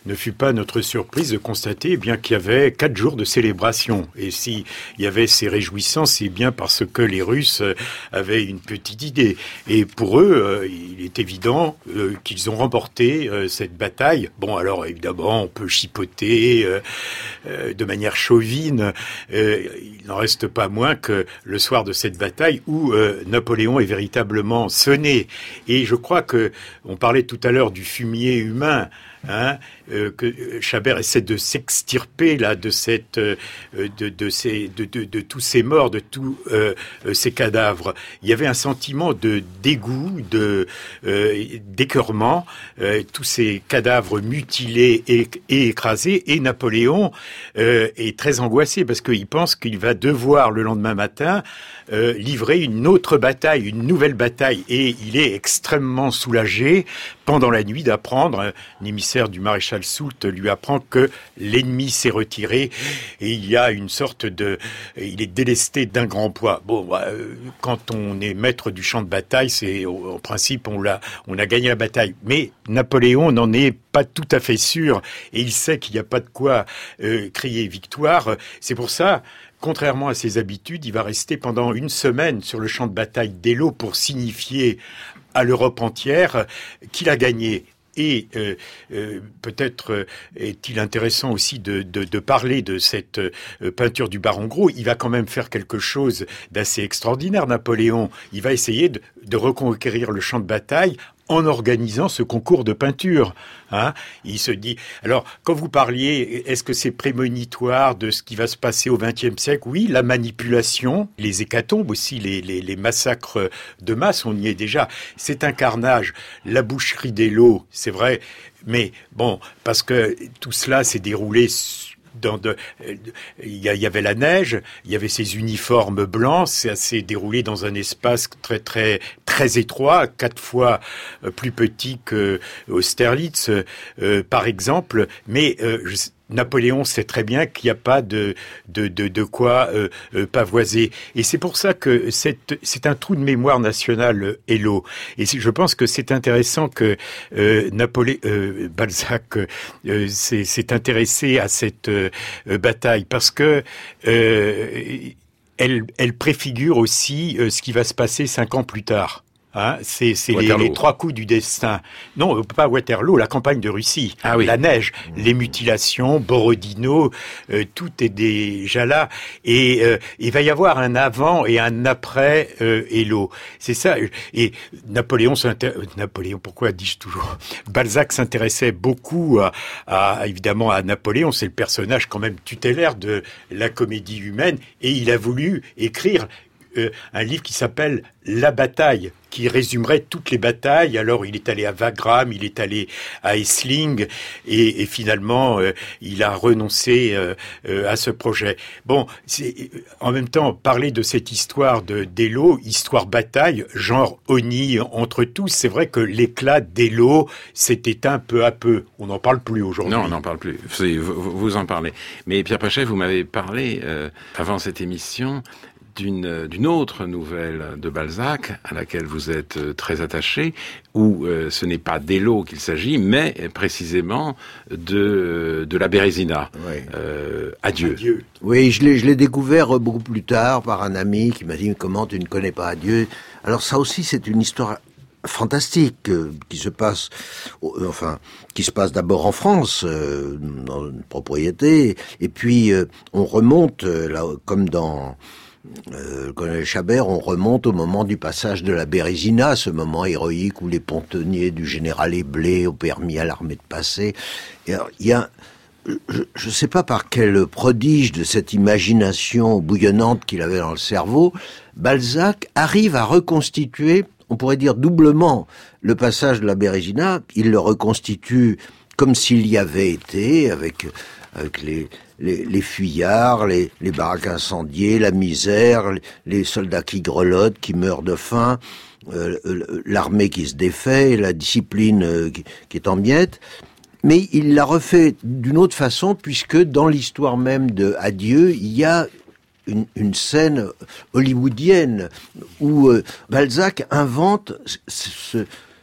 ne fut pas notre surprise de constater eh bien qu'il y avait quatre jours de célébration. Et s'il y avait ces réjouissances, c'est bien parce que les Russes avaient une petite idée. Et pour eux, il est évident qu'ils ont remporté cette bataille. Bon, alors évidemment, on peut chipoter de manière chauvine. Il n'en reste pas moins que le soir de cette bataille où Napoléon est véritablement sonné. Et je crois que on parlait tout à l'heure du fumier humain, hein, euh, que Chabert essaie de s'extirper là de cette, euh, de, de, ces, de, de, de tous ces morts, de tous euh, ces cadavres. Il y avait un sentiment de dégoût, de euh, d'écœurement, euh, tous ces cadavres mutilés et, et écrasés. Et Napoléon euh, est très angoissé parce qu'il pense qu'il va devoir le lendemain matin euh, livrer une autre bataille, une nouvelle bataille, et il est extrêmement soulagé pendant la nuit d'apprendre, un émissaire du maréchal Soult lui apprend que l'ennemi s'est retiré et il y a une sorte de... il est délesté d'un grand poids. Bon, quand on est maître du champ de bataille, c'est en principe on l'a, on a gagné la bataille. Mais Napoléon n'en est pas tout à fait sûr et il sait qu'il n'y a pas de quoi euh, crier victoire. C'est pour ça, contrairement à ses habitudes, il va rester pendant une semaine sur le champ de bataille d'Eylau pour signifier à l'Europe entière qu'il a gagné. Et euh, euh, peut-être euh, est-il intéressant aussi de, de, de parler de cette euh, peinture du Baron Gros. Il va quand même faire quelque chose d'assez extraordinaire, Napoléon. Il va essayer de, de reconquérir le champ de bataille en organisant ce concours de peinture. Hein, il se dit... Alors, quand vous parliez, est-ce que c'est prémonitoire de ce qui va se passer au vingtième siècle? Oui, la manipulation, les hécatombes aussi, les, les, les massacres de masse, on y est déjà. C'est un carnage. La boucherie d'Eylau, c'est vrai, mais bon, parce que tout cela s'est déroulé... Dans de, il y, y avait la neige, il y avait ces uniformes blancs, ça s'est déroulé dans un espace très très très étroit, quatre fois plus petit que Austerlitz, euh, par exemple. Mais euh, je, Napoléon sait très bien qu'il n'y a pas de de de, de quoi euh, euh, pavoiser, et c'est pour ça que c'est c'est un trou de mémoire national, Eylau. Et je pense que c'est intéressant que euh, Napoléon, euh, Balzac euh, s'est, s'est intéressé à cette euh, bataille parce que euh, elle elle préfigure aussi euh, ce qui va se passer cinq ans plus tard. Hein, c'est c'est les, les trois coups du destin. Non, pas Waterloo, la campagne de Russie. Ah oui. La neige, mmh. les mutilations, Borodino, euh, tout est déjà là. Et euh, il va y avoir un avant et un après euh, Eylau. C'est ça. Et Napoléon s'intéresse... Napoléon, pourquoi dis-je toujours Balzac s'intéressait beaucoup à, à, évidemment, à Napoléon. C'est le personnage quand même tutélaire de la comédie humaine. Et il a voulu écrire euh, un livre qui s'appelle La bataille, qui résumerait toutes les batailles. Alors, il est allé à Wagram, il est allé à Essling, et, et finalement, euh, il a renoncé euh, euh, à ce projet. Bon, c'est, en même temps, parler de cette histoire de d'Eylau, histoire bataille, genre Oni entre tous, c'est vrai que l'éclat d'Eylau s'est éteint peu à peu. On n'en parle plus aujourd'hui. Non, on n'en parle plus. Vous, vous en parlez. Mais Pierre Pachet, vous m'avez parlé, euh, avant cette émission, D'une, d'une autre nouvelle de Balzac, à laquelle vous êtes très attaché, où euh, ce n'est pas d'Eylau qu'il s'agit, mais précisément de, de la Bérésina. Oui. Euh, Adieu. Adieu. Oui, je l'ai, je l'ai découvert beaucoup plus tard par un ami qui m'a dit « Comment tu ne connais pas Adieu ?» Alors ça aussi, c'est une histoire fantastique euh, qui se passe, euh, enfin, qui se passe d'abord en France, euh, dans une propriété, et puis euh, on remonte, euh, là, comme dans... Euh, le colonel Chabert, on remonte au moment du passage de la Bérésina, ce moment héroïque où les pontonniers du général Éblé ont permis à l'armée de passer. Et alors, il y a, je ne sais pas par quel prodige de cette imagination bouillonnante qu'il avait dans le cerveau, Balzac arrive à reconstituer, on pourrait dire doublement, le passage de la Bérésina. Il le reconstitue comme s'il y avait été, avec, avec les... Les, les fuyards, les, les baraques incendiées, la misère, les, les soldats qui grelottent, qui meurent de faim, euh, l'armée qui se défait, la discipline euh, qui, qui est en miettes. Mais il l'a refait d'une autre façon, puisque dans l'histoire même de Adieu, il y a une, une scène hollywoodienne où euh, Balzac invente ce,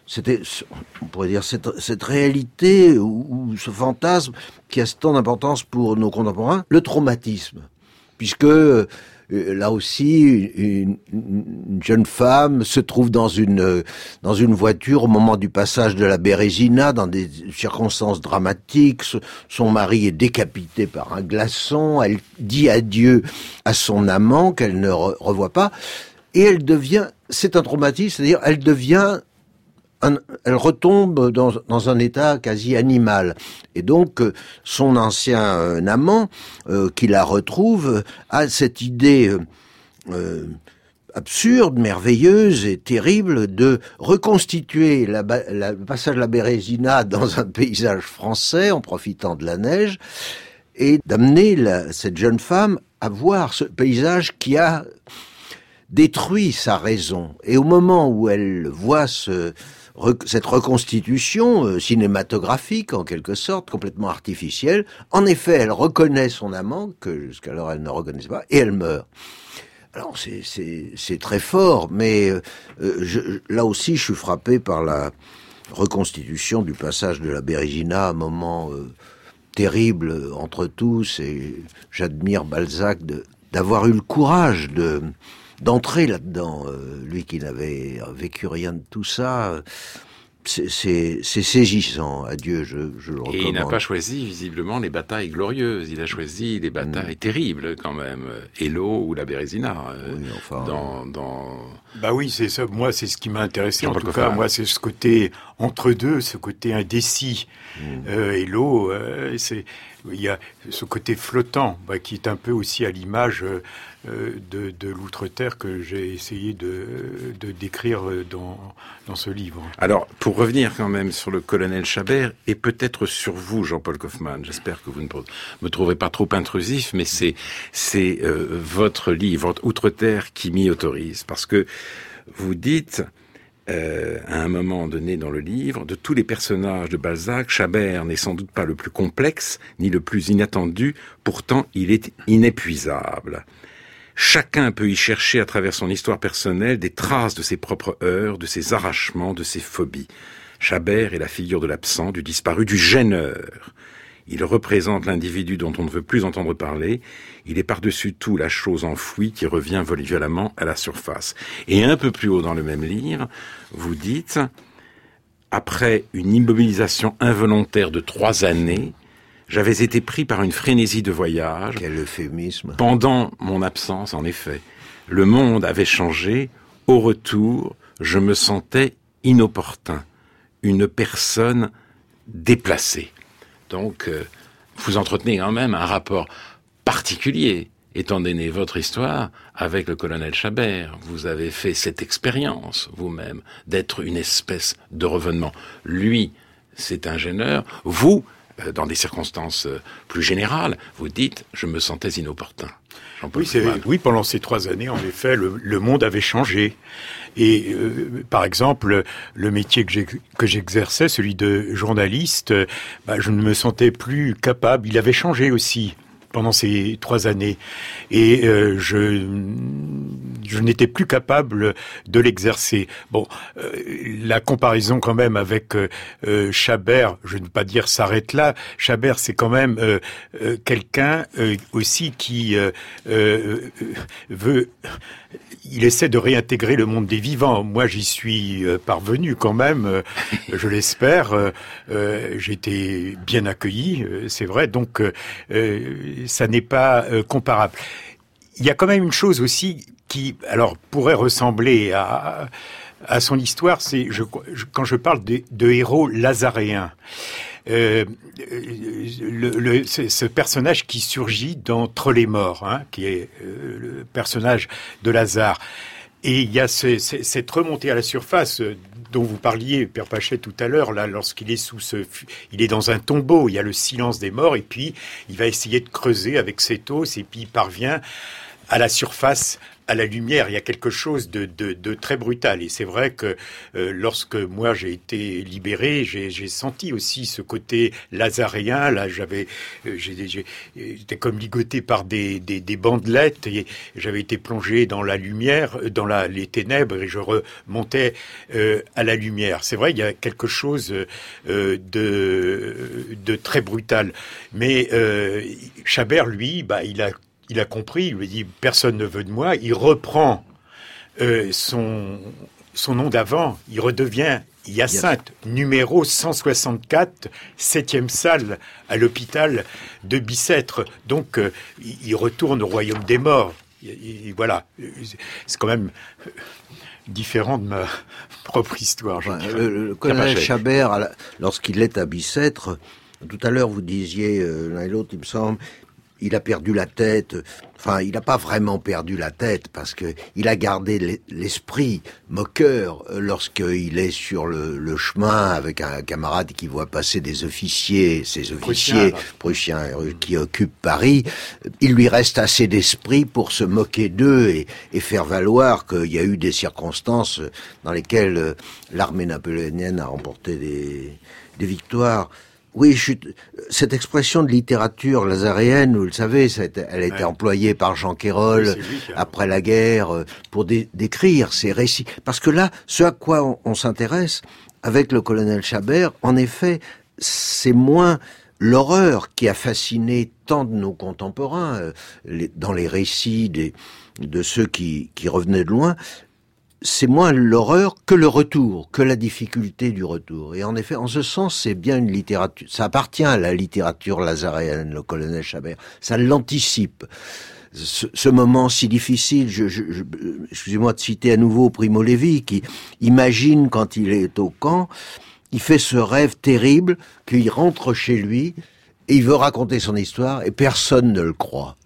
c'était, on pourrait dire, cette, cette réalité ou, ou ce fantasme qui a tant d'importance pour nos contemporains, le traumatisme. Puisque, euh, là aussi, une, une jeune femme se trouve dans une, dans une voiture au moment du passage de la Bérésina, dans des circonstances dramatiques. Son mari est décapité par un glaçon. Elle dit adieu à son amant qu'elle ne re- revoit pas. Et elle devient, c'est un traumatisme, c'est-à-dire elle devient, un, elle retombe dans, dans un état quasi animal. Et donc, son ancien euh, amant, euh, qui la retrouve, a cette idée euh, euh, absurde, merveilleuse et terrible de reconstituer la, la, le passage de la Bérésina dans un paysage français en profitant de la neige et d'amener la, cette jeune femme à voir ce paysage qui a détruit sa raison. Et au moment où elle voit ce, cette reconstitution euh, cinématographique, en quelque sorte, complètement artificielle, en effet, elle reconnaît son amant, que jusqu'alors elle ne reconnaissait pas, et elle meurt. Alors, c'est, c'est, c'est très fort, mais euh, je, là aussi, je suis frappé par la reconstitution du passage de la Bérésina, un moment euh, terrible entre tous, et j'admire Balzac de, d'avoir eu le courage de... d'entrer là-dedans, euh, lui qui n'avait vécu rien de tout ça, c'est, c'est, c'est saisissant. Adieu, je, je le recommande. Et il n'a pas choisi visiblement les batailles glorieuses, il a choisi les batailles mmh. terribles quand même, Eylau ou la Bérésina. Euh, oui, enfin, dans, dans... Bah oui, c'est ça. Moi, c'est ce qui m'a intéressé. En tout cas, moi, c'est ce côté entre deux, ce côté indécis. Mmh. Euh, Eylau, euh, c'est il y a ce côté flottant, bah, qui est un peu aussi à l'image euh, de, de l'outre-terre que j'ai essayé de, de décrire dans, dans ce livre. Alors, pour revenir quand même sur le colonel Chabert, et peut-être sur vous, Jean-Paul Kaufmann, j'espère que vous ne me trouverez pas trop intrusif, mais c'est, c'est euh, votre livre, votre Outre-terre, qui m'y autorise. Parce que vous dites... Euh, à un moment donné dans le livre, de tous les personnages de Balzac, Chabert n'est sans doute pas le plus complexe, ni le plus inattendu, pourtant il est inépuisable. Chacun peut y chercher à travers son histoire personnelle des traces de ses propres heurts, de ses arrachements, de ses phobies. Chabert est la figure de l'absent, du disparu, du gêneur. Il représente l'individu dont on ne veut plus entendre parler. Il est par-dessus tout la chose enfouie qui revient violemment à la surface. Et un peu plus haut dans le même livre, vous dites, après une immobilisation involontaire de trois années, j'avais été pris par une frénésie de voyage. Quel euphémisme. Pendant mon absence, en effet. Le monde avait changé. Au retour, je me sentais inopportun. Une personne déplacée. Donc, euh, vous entretenez quand même un rapport particulier, étant donné votre histoire, avec le colonel Chabert. Vous avez fait cette expérience, vous-même, d'être une espèce de revenant. Lui, c'est un gêneur. Vous, euh, dans des circonstances euh, plus générales, vous dites « je me sentais inopportun ». Oui, c'est, oui, pendant ces trois années, en effet, le, le monde avait changé. Et euh, par exemple, le métier que, j'ai, que j'exerçais, celui de journaliste, bah, je ne me sentais plus capable. Il avait changé aussi pendant ces trois années. Et euh, je, je n'étais plus capable de l'exercer. Bon, euh, la comparaison quand même avec euh, Chabert, je ne veux pas dire s'arrête là. Chabert, c'est quand même euh, euh, quelqu'un euh, aussi qui euh, euh, veut... Il essaie de réintégrer le monde des vivants. Moi, j'y suis parvenu quand même, euh, je l'espère. Euh, j'ai été bien accueilli, euh, c'est vrai. Donc, euh, ça n'est pas euh, comparable. Il y a quand même une chose aussi qui, alors, pourrait ressembler à, à son histoire. C'est je, je, quand je parle de, de héros lazaréens. Euh, le, le, ce personnage qui surgit d'entre les morts, hein, qui est euh, le personnage de Lazare. Et il y a ce, ce, cette remontée à la surface dont vous parliez, Père Pachet, tout à l'heure, là, lorsqu'il est sous ce, il est dans un tombeau, il y a le silence des morts, et puis il va essayer de creuser avec cette os, et puis il parvient à la surface à la lumière, il y a quelque chose de, de, de très brutal. Et c'est vrai que euh, lorsque moi j'ai été libéré, j'ai, j'ai senti aussi ce côté lazaréen. Là, j'avais, euh, j'ai, j'ai, j'étais comme ligoté par des, des, des bandelettes et j'avais été plongé dans la lumière, dans la, les ténèbres, et je remontais euh, à la lumière. C'est vrai, il y a quelque chose euh, de, de très brutal. Mais euh, Chabert, lui, bah, il a Il a compris, il lui dit « personne ne veut de moi ». Il reprend euh, son, son nom d'avant, il redevient Hyacinthe, yes. Numéro cent soixante-quatre, septième salle à l'hôpital de Bicêtre. Donc, euh, il retourne au royaume des morts. Et, et voilà, c'est quand même différent de ma propre histoire. Enfin, le, le colonel Chabert, lorsqu'il est à Bicêtre, tout à l'heure vous disiez, euh, l'un et l'autre, il me semble, il a perdu la tête. Enfin, il n'a pas vraiment perdu la tête parce que il a gardé l'esprit moqueur lorsqu'il est sur le, le chemin avec un camarade qui voit passer des officiers, ces officiers prussiens qui occupent Paris. Il lui reste assez d'esprit pour se moquer d'eux et, et faire valoir qu'il y a eu des circonstances dans lesquelles l'armée napoléonienne a remporté des, des victoires. Oui, je suis... cette expression de littérature lazaréenne, vous le savez, ça a été... elle a été ouais. employée par Jean Quérol oui, a... après la guerre pour dé... décrire ces récits. Parce que là, ce à quoi on, on s'intéresse avec le colonel Chabert, en effet, c'est moins l'horreur qui a fasciné tant de nos contemporains euh, les... dans les récits des... de ceux qui, qui revenaient de loin. C'est moins l'horreur que le retour, que la difficulté du retour. Et en effet, en ce sens, c'est bien une littérature. Ça appartient à la littérature lazaréenne, le colonel Chabert. Ça l'anticipe. Ce, ce moment si difficile, je, je, je, excusez-moi de citer à nouveau Primo Levi, qui imagine quand il est au camp, il fait ce rêve terrible qu'il rentre chez lui et il veut raconter son histoire et personne ne le croit.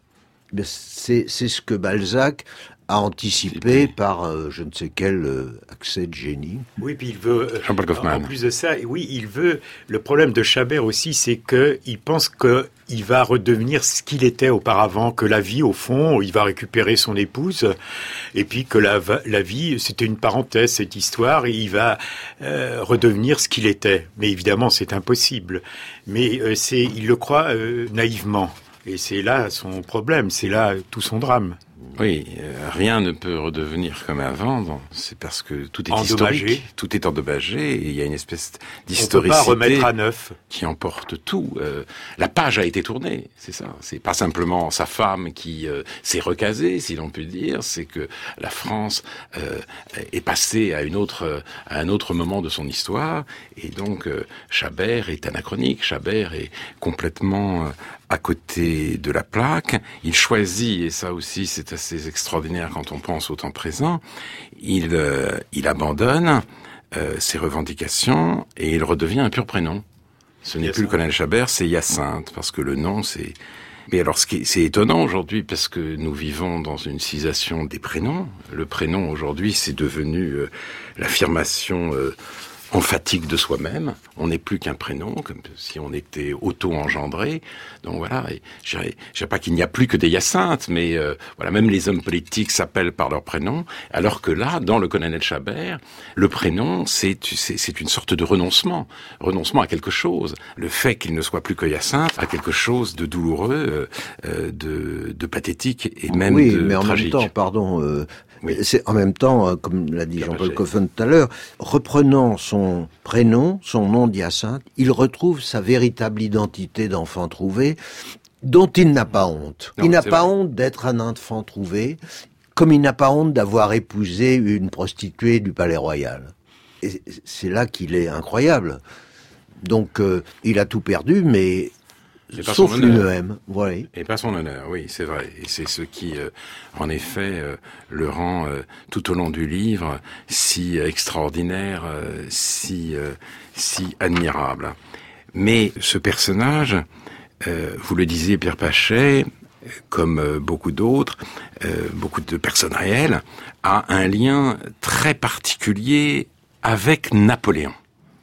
C'est, c'est ce que Balzac a anticipé par euh, je ne sais quel euh, accès de génie. Oui, puis il veut, euh, en plus de ça, oui, il veut, le problème de Chabert aussi, c'est qu'il pense qu'il va redevenir ce qu'il était auparavant, que la vie, au fond, il va récupérer son épouse, et puis que la, la vie, c'était une parenthèse, cette histoire, et il va euh, redevenir ce qu'il était. Mais évidemment, c'est impossible. Mais euh, c'est, il le croit euh, naïvement. Et c'est là son problème, c'est là tout son drame. Oui, euh, rien ne peut redevenir comme avant. Donc c'est parce que tout est endommagé. Historique, tout est endommagé, et il y a une espèce d'historicité on peut pas remettre à neuf. Qui emporte tout. Euh, la page a été tournée, c'est ça. C'est pas simplement sa femme qui euh, s'est recasée, si l'on peut dire. C'est que la France euh, est passée à une autre, à un autre moment de son histoire, et donc euh, Chabert est anachronique. Chabert est complètement euh, à côté de la plaque. Il choisit, et ça aussi c'est assez extraordinaire quand on pense au temps présent, il, euh, il abandonne euh, ses revendications et il redevient un pur prénom. Ce n'est Hyacinthe. Plus le colonel Chabert, c'est Hyacinthe, parce que le nom c'est... Mais alors, ce qui est, c'est étonnant aujourd'hui, parce que nous vivons dans une civilisation des prénoms. Le prénom aujourd'hui, c'est devenu euh, l'affirmation... Euh, emphatique de soi-même, on n'est plus qu'un prénom, comme si on était auto-engendré. Donc voilà, et je dirais, je dirais pas qu'il n'y a plus que des Hyacinthes, mais euh, voilà, même les hommes politiques s'appellent par leur prénom, alors que là, dans le colonel Chabert, le prénom, c'est, c'est, c'est une sorte de renoncement, renoncement à quelque chose. Le fait qu'il ne soit plus que Hyacinthe a quelque chose de douloureux, euh, de, de pathétique et même oui, de mais en tragique. Même temps, pardon, euh, oui. C'est en même temps, comme l'a dit Jean-Paul Coffen tout à l'heure, reprenant son prénom, son nom d'Hyacinthe, il retrouve sa véritable identité d'enfant trouvé, dont il n'a pas honte. Non, il n'a pas vrai. honte d'être un enfant trouvé, comme il n'a pas honte d'avoir épousé une prostituée du Palais Royal. Et c'est là qu'il est incroyable. Donc, euh, il a tout perdu, mais... Sauf une E M, voilà. Et pas son honneur, oui, c'est vrai. Et c'est ce qui, euh, en effet, euh, le rend euh, tout au long du livre si extraordinaire, euh, si euh, si admirable. Mais ce personnage, euh, vous le disiez, Pierre Pachet, comme euh, beaucoup d'autres, euh, beaucoup de personnes réelles, a un lien très particulier avec Napoléon.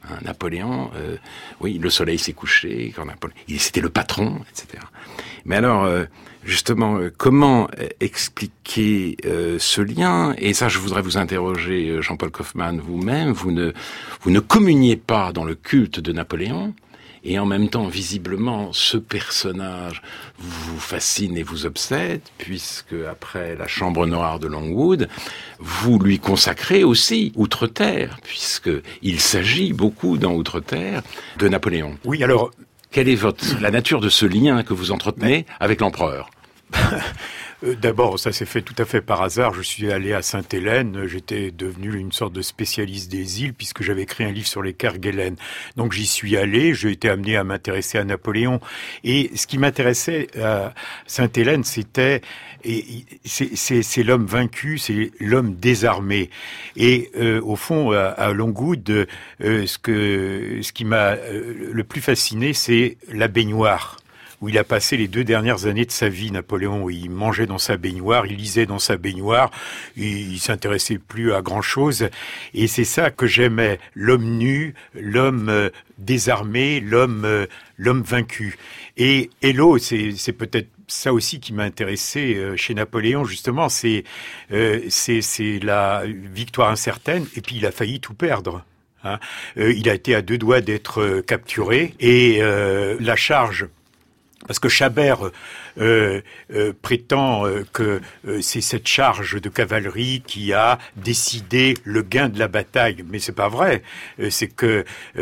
Hein, Napoléon, euh, oui, le soleil s'est couché, quand Napoléon, il, c'était le patron, et cetera. Mais alors, euh, justement, euh, comment expliquer euh, ce lien? Et ça, je voudrais vous interroger, Jean-Paul Kaufmann, vous-même. Vous ne, vous ne communiez pas dans le culte de Napoléon, et en même temps, visiblement, ce personnage vous fascine et vous obsède, puisque après la Chambre noire de Longwood, vous lui consacrez aussi Outre-Terre, puisqu'il s'agit beaucoup dans Outre-Terre de Napoléon. Oui, alors... Quelle est votre, la nature de ce lien que vous entretenez avec l'empereur? D'abord, ça s'est fait tout à fait par hasard. Je suis allé à Sainte-Hélène. J'étais devenu une sorte de spécialiste des îles puisque j'avais écrit un livre sur les Kerguelen. Donc j'y suis allé. J'ai été amené à m'intéresser à Napoléon. Et ce qui m'intéressait à Sainte-Hélène, c'était et c'est, c'est, c'est l'homme vaincu, c'est l'homme désarmé. Et euh, au fond, à, à Longwood, euh, ce que ce qui m'a euh, le plus fasciné, c'est la baignoire, où il a passé les deux dernières années de sa vie, Napoléon, où il mangeait dans sa baignoire, il lisait dans sa baignoire, il, il s'intéressait plus à grand-chose. Et c'est ça que j'aimais, l'homme nu, l'homme euh, désarmé, l'homme euh, l'homme vaincu. Et Hello, c'est, c'est peut-être ça aussi qui m'a intéressé euh, chez Napoléon, justement, c'est, euh, c'est, c'est la victoire incertaine, et puis il a failli tout perdre. Hein. Euh, il a été à deux doigts d'être euh, capturé, et euh, la charge... Parce que Chabert euh, euh, prétend euh, que euh, c'est cette charge de cavalerie qui a décidé le gain de la bataille, mais c'est pas vrai. Euh, c'est que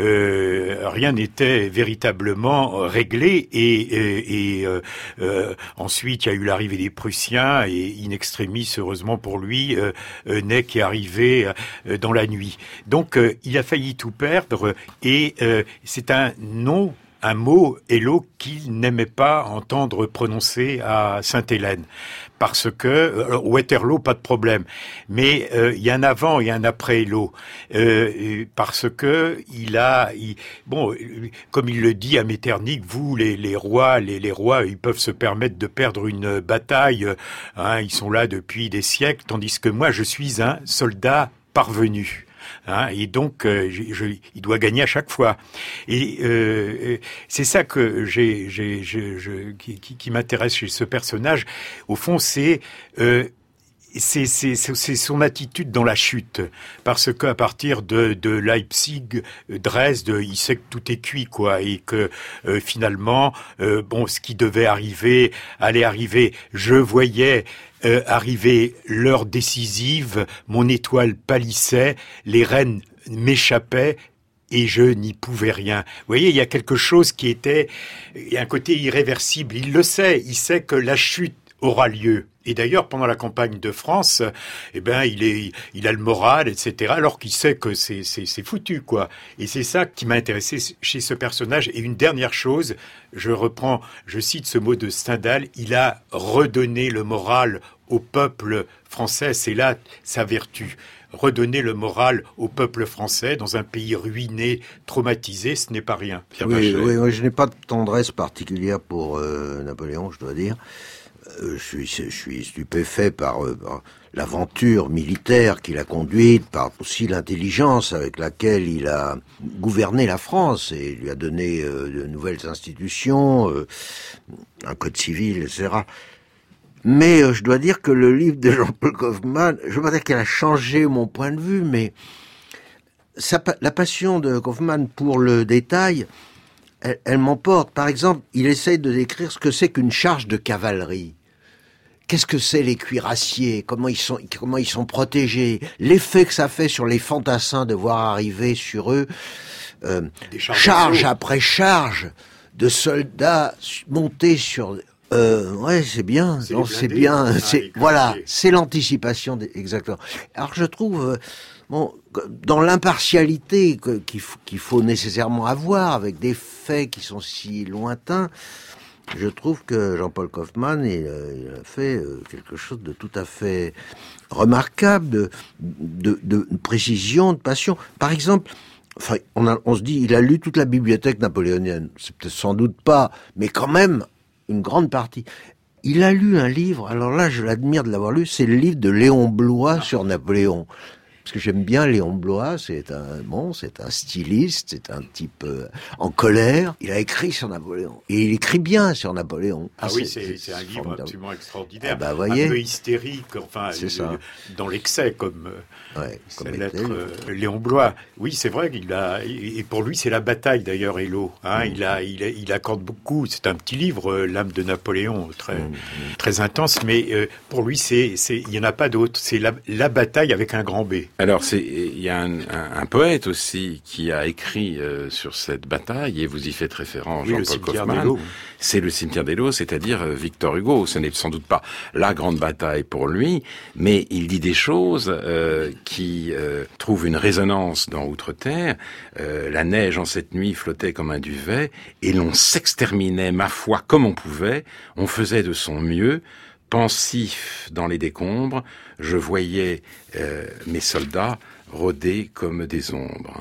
euh, rien n'était véritablement réglé et, et, et euh, euh, ensuite il y a eu l'arrivée des Prussiens et in extremis, heureusement pour lui, euh, euh, Ney qui est arrivé euh, dans la nuit. Donc euh, il a failli tout perdre et euh, c'est un non. Un mot, Hello, qu'il n'aimait pas entendre prononcer à Sainte-Hélène. Parce que, alors, Waterloo, pas de problème. Mais il euh, y a un avant et un après Hello. Euh, parce que il a... Il, bon, comme il le dit à Metternich, vous, les, les rois, les, les rois, ils peuvent se permettre de perdre une bataille. Hein, ils sont là depuis des siècles, tandis que moi, je suis un soldat parvenu. Hein, et donc, euh, je, je, il doit gagner à chaque fois. Et euh, c'est ça que j'ai, j'ai, je, je, qui, qui, qui m'intéresse chez ce personnage. Au fond, c'est euh, c'est, c'est, c'est son attitude dans la chute, parce qu'à partir de, de Leipzig, Dresde, il sait que tout est cuit, quoi, et que euh, finalement, euh, bon, ce qui devait arriver allait arriver. Je voyais. Euh, arriver l'heure décisive, mon étoile pâlissait, les reines m'échappaient et je n'y pouvais rien. Vous voyez, il y a quelque chose qui était, il y a un côté irréversible. Il le sait, il sait que la chute aura lieu. Et d'ailleurs, pendant la campagne de France, eh ben, il est, il a le moral, et cetera. Alors qu'il sait que c'est, c'est, c'est foutu, quoi. Et c'est ça qui m'a intéressé chez ce personnage. Et une dernière chose, je reprends, je cite ce mot de Stendhal, il a redonné le moral au peuple français. C'est là sa vertu. Redonner le moral au peuple français dans un pays ruiné, traumatisé, ce n'est pas rien. Pierre oui, oui, moi, je n'ai pas de tendresse particulière pour euh, Napoléon, je dois dire. Euh, je suis, je suis stupéfait par, euh, par l'aventure militaire qu'il a conduite, par aussi l'intelligence avec laquelle il a gouverné la France et lui a donné euh, de nouvelles institutions, euh, un code civil, et cetera. Mais euh, je dois dire que le livre de Jean-Paul Kaufmann, je ne veux pas dire qu'elle a changé mon point de vue, mais sa, la passion de Kaufmann pour le détail, elle, elle m'emporte. Par exemple, il essaye de décrire ce que c'est qu'une charge de cavalerie. Qu'est-ce que c'est les cuirassiers? Comment ils sont, comment ils sont protégés? L'effet que ça fait sur les fantassins de voir arriver sur eux, euh, charge après charge de soldats montés sur... Euh, ouais, c'est bien. C'est, non, c'est bien. Ah, c'est voilà, c'est l'anticipation des, exactement. Alors je trouve, euh, bon, dans l'impartialité que, qu'il, faut, qu'il faut nécessairement avoir avec des faits qui sont si lointains, je trouve que Jean-Paul Kaufmann il, il a fait quelque chose de tout à fait remarquable, de, de, de précision, de passion. Par exemple. Enfin, on, a, on se dit, il a lu toute la bibliothèque napoléonienne. C'est peut-être sans doute pas, mais quand même. Une grande partie. Il a lu un livre, alors là je l'admire de l'avoir lu, c'est le livre de Léon Bloy sur Napoléon. parce que j'aime bien Léon Bloy, c'est un, bon, c'est un styliste, c'est un type euh, en colère. Il a écrit sur Napoléon. Et il écrit bien sur Napoléon. Ah, ah oui, c'est, c'est, c'est un livre formidable. Absolument extraordinaire. Ah bah, voyez. Un peu hystérique, enfin, c'est ça. Dans l'excès, comme, ouais, comme l'être euh, Léon Bloy. Oui, c'est vrai qu'il a, et pour lui, c'est la bataille d'ailleurs, Hélo. Hein, mmh. il, a, il, a, il accorde beaucoup. C'est un petit livre, L'âme de Napoléon, très, mmh. très intense, mais euh, pour lui, c'est, c'est, il n'y en a pas d'autre. C'est la, la bataille avec un grand B. Alors, c'est, il y a un, un, un poète aussi qui a écrit euh, sur cette bataille, et vous y faites référence, oui, Jean-Paul Kaufmann. C'est le cimetière d'Eylau, c'est-à-dire euh, Victor Hugo. Ce n'est sans doute pas la grande bataille pour lui, mais il dit des choses euh, qui euh, trouvent une résonance dans Outre-Terre. Euh, la neige en cette nuit flottait comme un duvet, et l'on s'exterminait, ma foi, comme on pouvait. On faisait de son mieux. Pensif dans les décombres, je voyais euh, mes soldats rôder comme des ombres.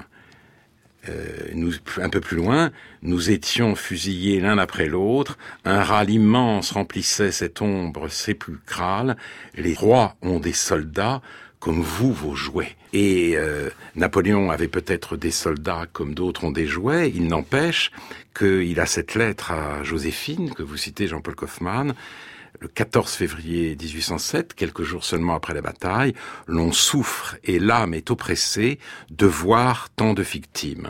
Euh, nous, un peu plus loin, nous étions fusillés l'un après l'autre, un râle immense remplissait cette ombre sépulcrale, les rois ont des soldats comme vous, vos jouets. Et euh, Napoléon avait peut-être des soldats comme d'autres ont des jouets, il n'empêche qu'il a cette lettre à Joséphine, que vous citez, Jean-Paul Kaufmann, le quatorze février dix-huit cent sept, quelques jours seulement après la bataille, l'on souffre et l'âme est oppressée de voir tant de victimes.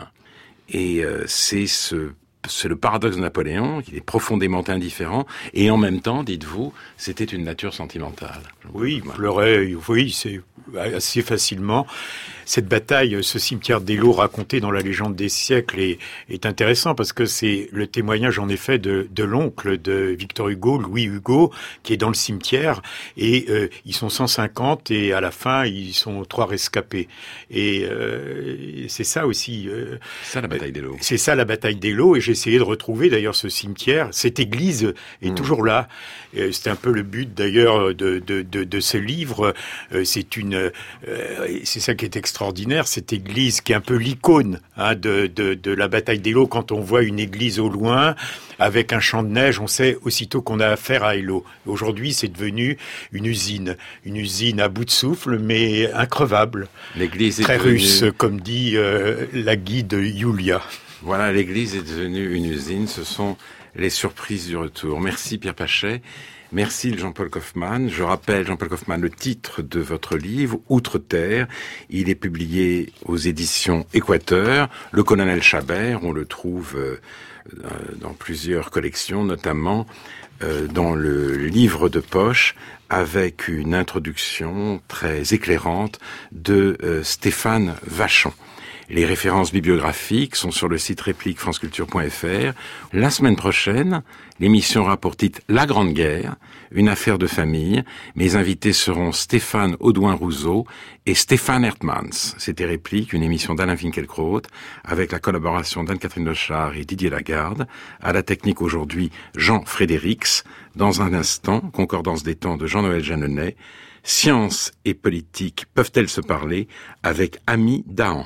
Et euh, c'est ce, c'est le paradoxe de Napoléon, il est profondément indifférent, et en même temps, dites-vous, c'était une nature sentimentale. Oui, il pleurait, oui, c'est assez facilement. Cette bataille, ce cimetière d'Eylau raconté dans la légende des siècles est, est intéressant parce que c'est le témoignage en effet de, de l'oncle de Victor Hugo, Louis Hugo, qui est dans le cimetière et euh, ils sont cent cinquante et à la fin ils sont trois rescapés. Et euh, c'est ça aussi. Euh, c'est ça la bataille d'Eylau. C'est ça la bataille d'Eylau et j'ai essayé de retrouver d'ailleurs ce cimetière. Cette église est mmh. toujours là. Euh, c'est un peu le but d'ailleurs de, de, de, de ce livre. Euh, c'est une, euh, c'est ça qui est extraordinaire. extraordinaire, cette église qui est un peu l'icône hein, de, de, de la bataille d'Eylau. Quand on voit une église au loin, avec un champ de neige, on sait aussitôt qu'on a affaire à Eylau. Aujourd'hui, c'est devenu une usine. Une usine à bout de souffle, mais increvable. L'église est Très devenue... russe, comme dit euh, la guide Yulia. Voilà, l'église est devenue une usine. Ce sont les surprises du retour. Merci Pierre Pachet. Merci Jean-Paul Kaufmann. Je rappelle, Jean-Paul Kaufmann, le titre de votre livre, Outre-Terre. Il est publié aux éditions Équateur. Le colonel Chabert, on le trouve euh, dans plusieurs collections, notamment euh, dans le livre de poche, avec une introduction très éclairante de euh, Stéphane Vachon. Les références bibliographiques sont sur le site réplique franceculture point f r. La semaine prochaine, l'émission aura pour titre La Grande Guerre, une affaire de famille. Mes invités seront Stéphane Audouin-Rousseau et Stéphane Hertmans. C'était Réplique, une émission d'Alain Finkielkraut, avec la collaboration d'Anne-Catherine Lochard et Didier Lagarde. À la technique aujourd'hui, Jean Frédérix. Dans un instant, Concordance des temps de Jean-Noël Jeanneney. Science et politique peuvent-elles se parler avec Ami Dahan?